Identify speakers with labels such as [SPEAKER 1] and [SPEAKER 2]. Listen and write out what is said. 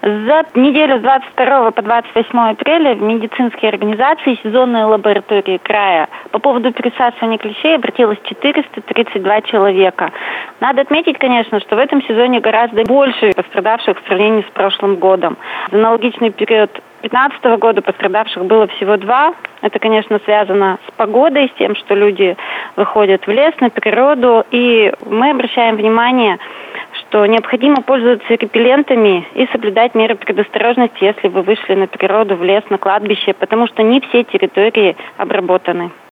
[SPEAKER 1] За неделю с 22 по 28 апреля в медицинские организации сезонные лаборатории края по поводу пересаживания клещей обратилось 432 человека. Надо отметить, конечно, что в этом сезоне гораздо больше пострадавших в сравнении с прошлым годом. За аналогичный период 2015 года пострадавших было всего 2. Это, конечно, связано с погодой, с тем, что люди выходят в лес, на природу. И мы обращаем внимание, что необходимо пользоваться репеллентами и соблюдать меры предосторожности, если вы вышли на природу, в лес, на кладбище, потому что не все территории обработаны.